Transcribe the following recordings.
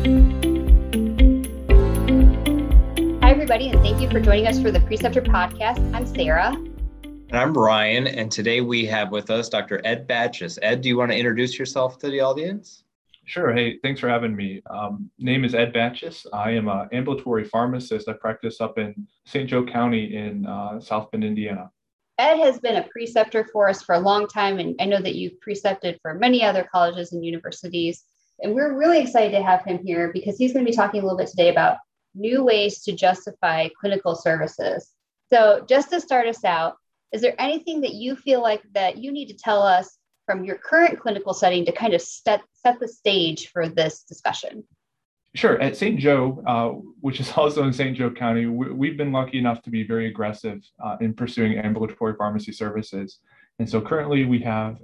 Hi, everybody, and thank you for joining us for the Preceptor Podcast. I'm Sarah. And I'm Brian, and today we have with us Dr. Ed Batches. Ed, do you want to introduce yourself to the audience? Sure. Hey, thanks for having me. Name is Ed Batches. I am an ambulatory pharmacist. I practice up in St. Joe County in South Bend, Indiana. Ed has been a preceptor for us for a long time, and I know that you've precepted for many other colleges and universities. And we're really excited to have him here because he's going to be talking a little bit today about new ways to justify clinical services. So just to start us out, is there anything that you feel like that you need to tell us from your current clinical setting to kind of set the stage for this discussion? Sure. At St. Joe, which is also in St. Joe County, we've been lucky enough to be very aggressive in pursuing ambulatory pharmacy services. And so currently we have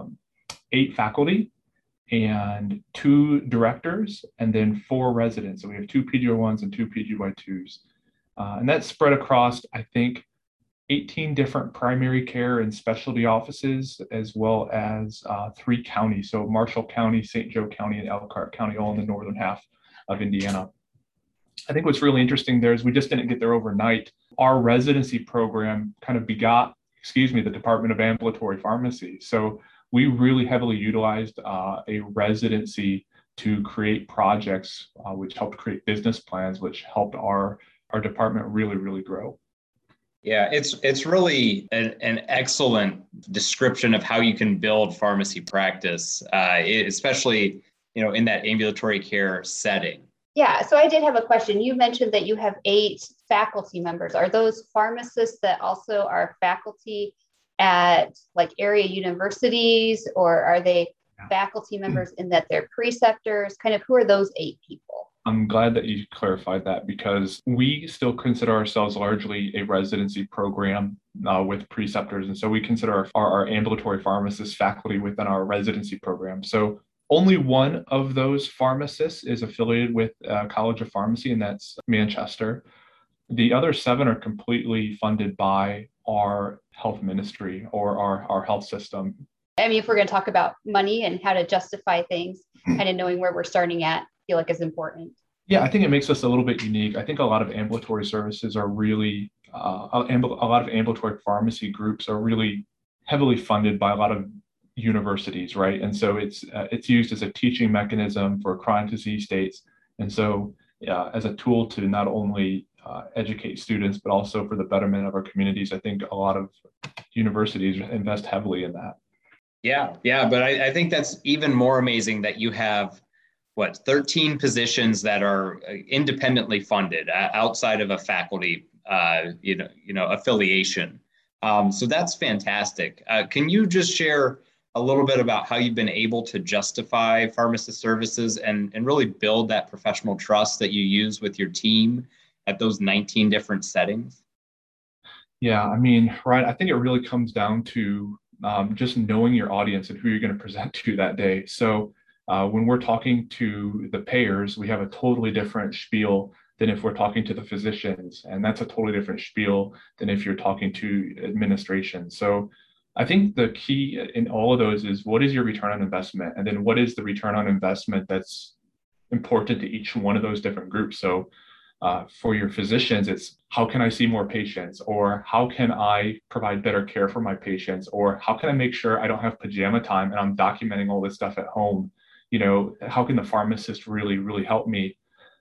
8 faculty and 2 directors, and then 4 residents. So we have 2 PGY1s and 2 PGY2s. And that's spread across, I think, 18 different primary care and specialty offices, as well as 3 counties. So Marshall County, St. Joe County, and Elkhart County, all in the northern half of Indiana. I think what's really interesting there is we just didn't get there overnight. Our residency program kind of begot, the Department of Ambulatory Pharmacy. So we really heavily utilized a residency to create projects, which helped create business plans, which helped our department really, really grow. Yeah, it's really an excellent description of how you can build pharmacy practice, especially in that ambulatory care setting. Yeah, so I did have a question. You mentioned that you have 8 faculty members. Are those pharmacists that also are faculty at like area universities, or are they faculty members in that they're preceptors? Kind of who are those 8 people? I'm glad that you clarified that because we still consider ourselves largely a residency program with preceptors. And so we consider our ambulatory pharmacists faculty within our residency program. So only one of those pharmacists is affiliated with College of Pharmacy, and that's Manchester. The other 7 are completely funded by our health ministry or our health system. I mean, if we're going to talk about money and how to justify things, kind of knowing where we're starting at, I feel like is important. Yeah, I think it makes us a little bit unique. I think a lot of ambulatory services are really, a lot of ambulatory pharmacy groups are really heavily funded by a lot of universities, right? And so it's used as a teaching mechanism for chronic disease states. And so as a tool to not only educate students, but also for the betterment of our communities, I think a lot of universities invest heavily in that. Yeah, but I think that's even more amazing that you have 13 positions that are independently funded outside of a faculty, affiliation. So that's fantastic. Can you just share a little bit about how you've been able to justify pharmacist services and really build that professional trust that you use with your team at those 19 different settings? Yeah, I mean, right. I think it really comes down to just knowing your audience and who you're going to present to that day. So when we're talking to the payers, we have a totally different spiel than if we're talking to the physicians. And that's a totally different spiel than if you're talking to administration. So I think the key in all of those is what is your return on investment? And then what is the return on investment that's important to each one of those different groups? So for your physicians, it's how can I see more patients, or how can I provide better care for my patients, or how can I make sure I don't have pajama time and I'm documenting all this stuff at home? How can the pharmacist really, really help me,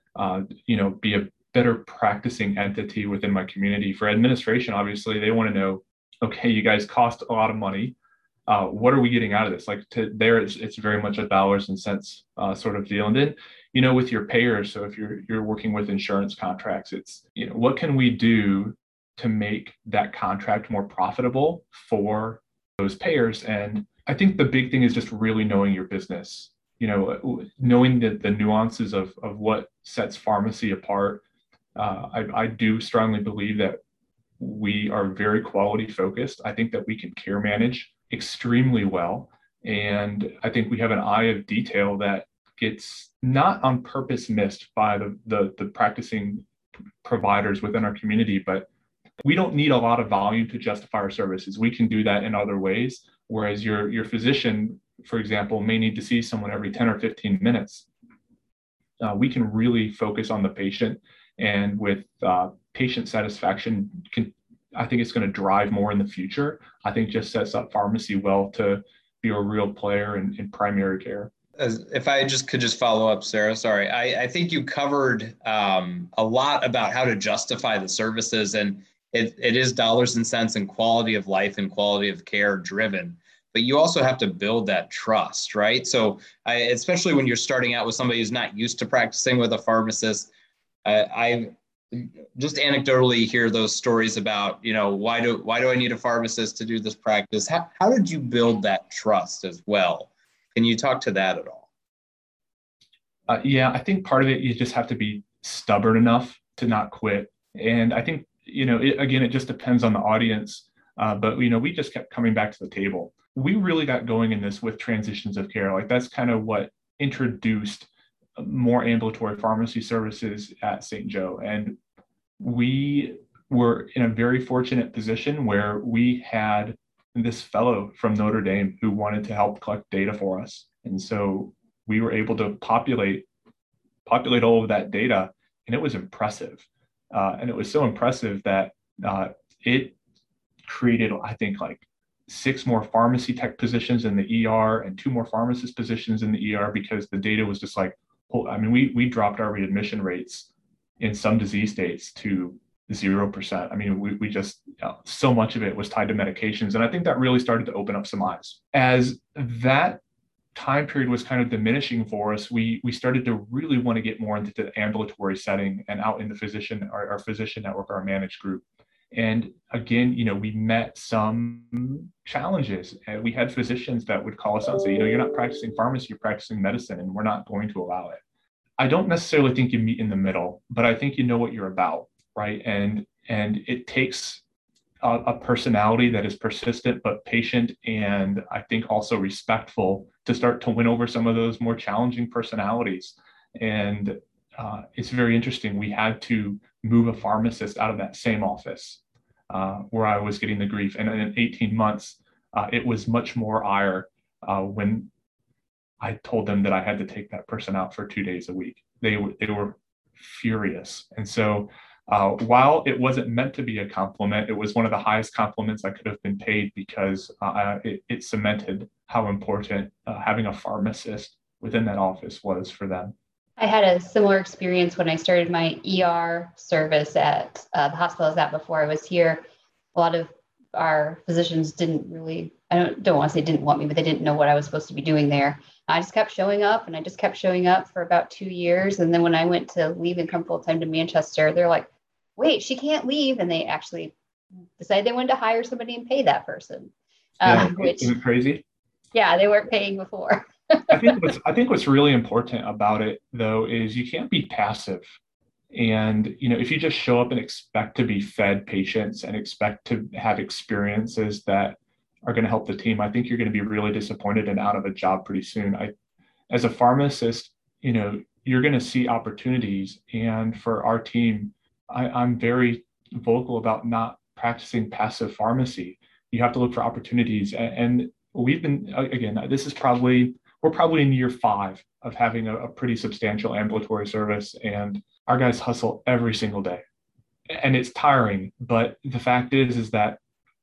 be a better practicing entity within my community? For administration, obviously, they want to know, okay, you guys cost a lot of money. What are we getting out of this? It's very much a dollars and cents sort of deal. And then, with your payers, so if you're working with insurance contracts, it's, what can we do to make that contract more profitable for those payers? And I think the big thing is just really knowing your business, knowing the nuances of what sets pharmacy apart. I do strongly believe that we are very quality focused. I think that we can care manage extremely well. And I think we have an eye of detail that gets not on purpose missed by the practicing providers within our community, but we don't need a lot of volume to justify our services. We can do that in other ways. Whereas your physician, for example, may need to see someone every 10 or 15 minutes. we can really focus on the patient, and with patient satisfaction, I think it's going to drive more in the future. I think just sets up pharmacy well to be a real player in primary care. If I could follow up, Sarah, sorry. I think you covered a lot about how to justify the services, and it is dollars and cents and quality of life and quality of care driven. But you also have to build that trust, right? So especially when you're starting out with somebody who's not used to practicing with a pharmacist, I just anecdotally hear those stories about, why do I need a pharmacist to do this practice? How did you build that trust as well? Can you talk to that at all? Yeah, I think part of it, you just have to be stubborn enough to not quit. And I think, it just depends on the audience. But, we just kept coming back to the table. We really got going in this with transitions of care. Like that's kind of what introduced more ambulatory pharmacy services at St. Joe. And we were in a very fortunate position where we had this fellow from Notre Dame who wanted to help collect data for us. And so we were able to populate all of that data, and it was impressive. And it was so impressive that it created, I think, like 6 more pharmacy tech positions in the ER and 2 more pharmacist positions in the ER, because the data was just like, we dropped our readmission rates in some disease states to 0%. I mean, we just, so much of it was tied to medications. And I think that really started to open up some eyes. As that time period was kind of diminishing for us, we started to really want to get more into the ambulatory setting and out in the our physician network, our managed group. And again, we met some challenges. And we had physicians that would call us out and say, you're not practicing pharmacy, you're practicing medicine, and we're not going to allow it. I don't necessarily think you meet in the middle, but I think you know what you're about, right? And it takes a personality that is persistent but patient, and I think also respectful, to start to win over some of those more challenging personalities. And it's very interesting. We had to move a pharmacist out of that same office where I was getting the grief. And in 18 months, it was much more ire when I told them that I had to take that person out for 2 days a week. They were furious. And so while it wasn't meant to be a compliment, it was one of the highest compliments I could have been paid, because it cemented how important having a pharmacist within that office was for them. I had a similar experience when I started my ER service at the hospital I was at before I was here. A lot of our physicians didn't really, I don't want to say didn't want me, but they didn't know what I was supposed to be doing there. I just kept showing up, and I just kept showing up for about 2 years. And then when I went to leave and come full time to Manchester, they're like, wait, she can't leave. And they actually decided they wanted to hire somebody and pay that person. Which isn't crazy. Yeah, they weren't paying before. I think what's really important about it, though, is you can't be passive. And, if you just show up and expect to be fed patients and expect to have experiences that are going to help the team, I think you're going to be really disappointed and out of a job pretty soon. As a pharmacist, you're going to see opportunities. And for our team, I'm very vocal about not practicing passive pharmacy. You have to look for opportunities. And we've been, again, we're probably in year 5 of having a pretty substantial ambulatory service, and our guys hustle every single day. And it's tiring, but the fact is that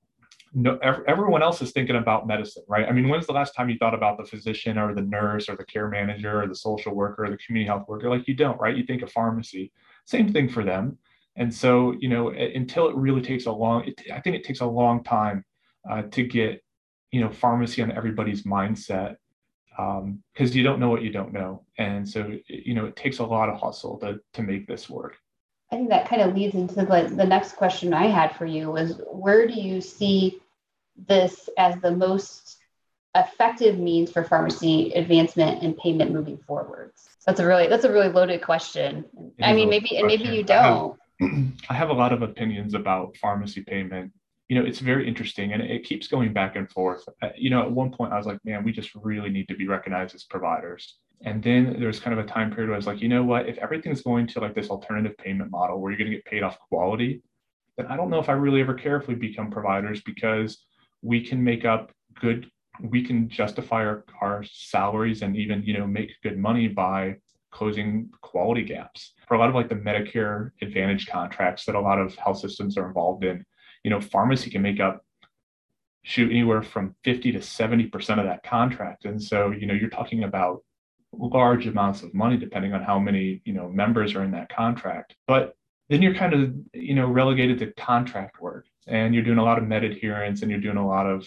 everyone else is thinking about medicine, right? I mean, when's the last time you thought about the physician or the nurse or the care manager or the social worker or the community health worker? Like, you don't, right? You think of pharmacy. Same thing for them. And so, until it really takes I think it takes a long time to get, pharmacy on everybody's mindset, because you don't know what you don't know. And so, it takes a lot of hustle to make this work. I think that kind of leads into the next question I had for you was, where do you see this as the most effective means for pharmacy advancement and payment moving forwards? That's a really loaded question. I mean, maybe you don't. I have a lot of opinions about pharmacy payment. It's very interesting, and it keeps going back and forth. At one point I was like, man, we just really need to be recognized as providers. And then there's kind of a time period where I was like, you know what, if everything's going to like this alternative payment model where you're going to get paid off quality, then I don't know if I really ever care if we become providers, because we can justify our salaries and even, make good money by closing quality gaps. For a lot of like the Medicare Advantage contracts that a lot of health systems are involved in, pharmacy can make up anywhere from 50 to 70% of that contract. And so, you're talking about large amounts of money depending on how many, members are in that contract. But then you're kind of, relegated to contract work, and you're doing a lot of med adherence, and you're doing a lot of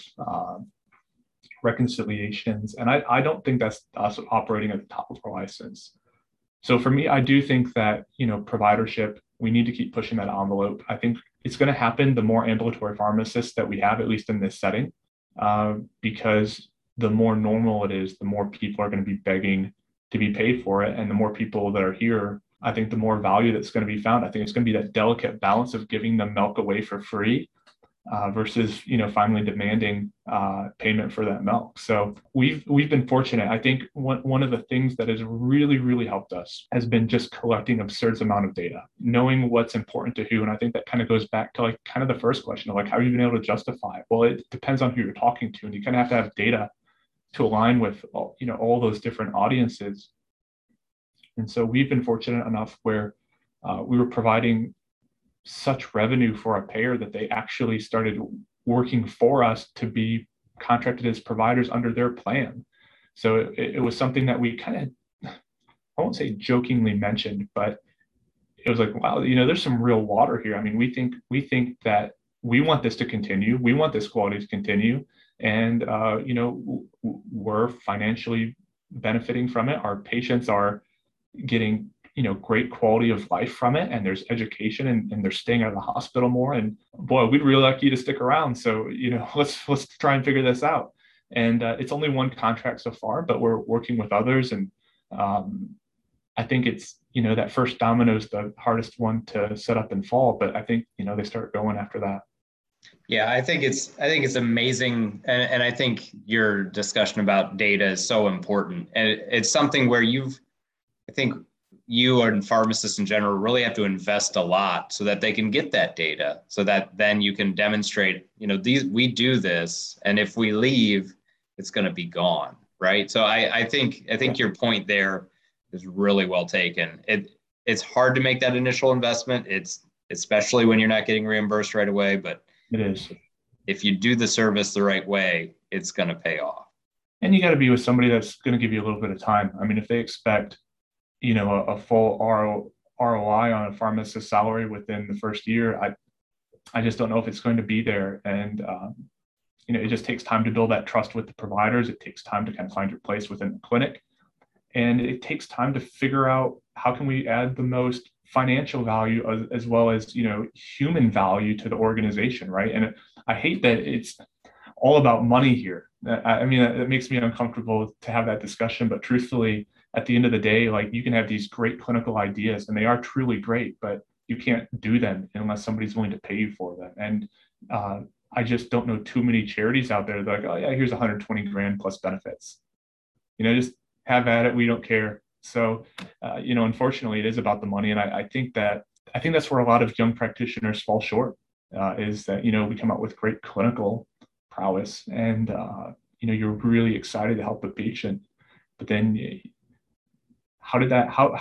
reconciliations. And I don't think that's us operating at the top of our license. So for me, I do think that, providership, we need to keep pushing that envelope. I think it's going to happen the more ambulatory pharmacists that we have, at least in this setting, because the more normal it is, the more people are going to be begging to be paid for it. And the more people that are here, I think the more value that's going to be found. I think it's going to be that delicate balance of giving them milk away for free versus, finally demanding payment for that milk. So we've been fortunate. I think one of the things that has really, really helped us has been just collecting absurd amount of data, knowing what's important to who. And I think that kind of goes back to like kind of the first question of like, how have you been able to justify it? Well, it depends on who you're talking to, and you kind of have to have data to align with all those different audiences. And so we've been fortunate enough where we were providing such revenue for a payer that they actually started working for us to be contracted as providers under their plan. So it was something that we kind of, I won't say jokingly mentioned, but it was like, wow, there's some real water here. I mean, we think that we want this to continue. We want this quality to continue. And, we're financially benefiting from it. Our patients are getting great quality of life from it, and there's education, and they're staying out of the hospital more. And boy, we'd really like you to stick around. So, let's try and figure this out. And it's only one contract so far, but we're working with others. And I think it's, that first domino is the hardest one to set up and fall, but I think, they start going after that. Yeah, I think it's amazing. And I think your discussion about data is so important. And it's something where I think you and pharmacists in general really have to invest a lot so that they can get that data, so that then you can demonstrate, we do this, and if we leave, it's going to be gone, right? So I think your point there is really well taken. It's hard to make that initial investment. It's especially when you're not getting reimbursed right away, but it is. If you do the service the right way, it's going to pay off. And you got to be with somebody that's going to give you a little bit of time. I mean, if they expect a full ROI on a pharmacist's salary within the first year, I just don't know if it's going to be there. And, it just takes time to build that trust with the providers. It takes time to kind of find your place within the clinic. And it takes time to figure out how can we add the most financial value as well as, human value to the organization, right? And I hate that it's all about money here. I mean, it makes me uncomfortable to have that discussion, but truthfully, at the end of the day, like, you can have these great clinical ideas and they are truly great, but you can't do them unless somebody's willing to pay you for them. And I just don't know too many charities out there that are like, oh yeah, here's 120 grand plus benefits. Just have at it. We don't care. So, unfortunately, it is about the money. And I think that's where a lot of young practitioners fall short, is that, we come out with great clinical prowess and, you're really excited to help the patient, but then how did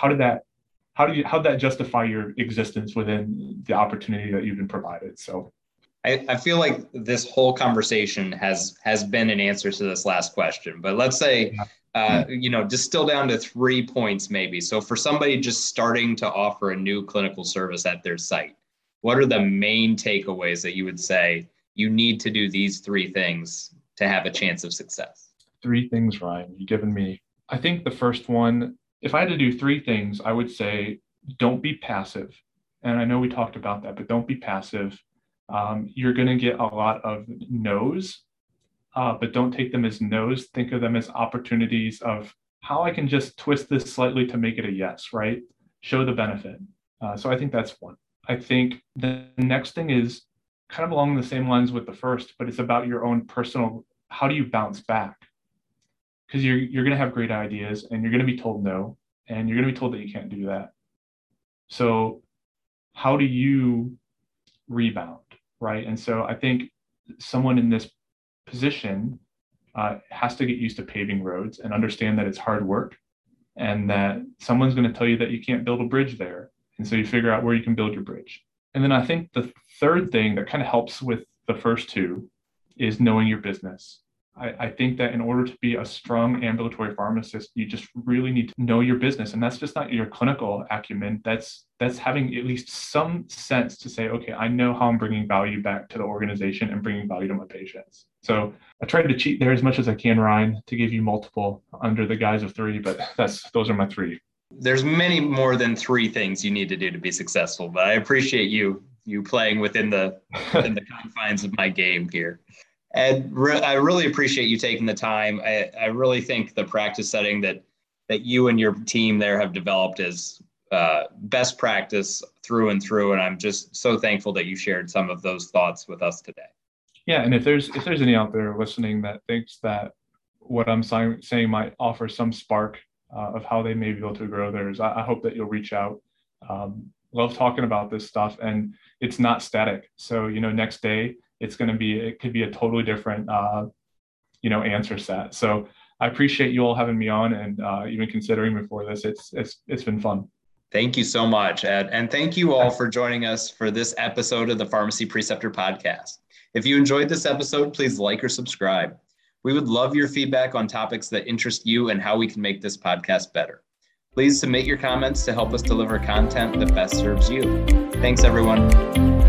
that justify your existence within the opportunity that you've been provided? So I feel like this whole conversation has been an answer to this last question, but let's say, distill down to 3 points maybe. So for somebody just starting to offer a new clinical service at their site, what are the main takeaways that you would say you need to do these 3 things to have a chance of success? 3 things, Ryan, you've given me. I think the first one, if I had to do 3 things, I would say, don't be passive. And I know we talked about that, but don't be passive. You're going to get a lot of no's, but don't take them as no's. Think of them as opportunities of how I can just twist this slightly to make it a yes, right? Show the benefit. So I think that's one. I think the next thing is kind of along the same lines with the first, but it's about your own personal, how do you bounce back? Because you're going to have great ideas and you're going to be told no, and you're going to be told that you can't do that. So how do you rebound, right? And so I think someone in this position has to get used to paving roads and understand that it's hard work. and that someone's going to tell you that you can't build a bridge there. And so you figure out where you can build your bridge. And then I think the third thing that kind of helps with the first two is knowing your business. I think that in order to be a strong ambulatory pharmacist, you just really need to know your business. And that's just not your clinical acumen. That's having at least some sense to say, okay, I know how I'm bringing value back to the organization and bringing value to my patients. So I tried to cheat there as much as I can, Ryan, to give you multiple under the guise of 3, but those are my 3. There's many more than 3 things you need to do to be successful, but I appreciate you playing within the confines of my game here. And I really appreciate you taking the time. I really think the practice setting that you and your team there have developed is best practice through and through. And I'm just so thankful that you shared some of those thoughts with us today. Yeah, and if there's any out there listening that thinks that what I'm saying might offer some spark of how they may be able to grow theirs, I hope that you'll reach out. Love talking about this stuff, and it's not static. So next day, it could be a totally different, answer set. So I appreciate you all having me on and even considering me for this. It's been fun. Thank you so much, Ed. And thank you all for joining us for this episode of the Pharmacy Preceptor Podcast. If you enjoyed this episode, please like or subscribe. We would love your feedback on topics that interest you and how we can make this podcast better. Please submit your comments to help us deliver content that best serves you. Thanks, everyone.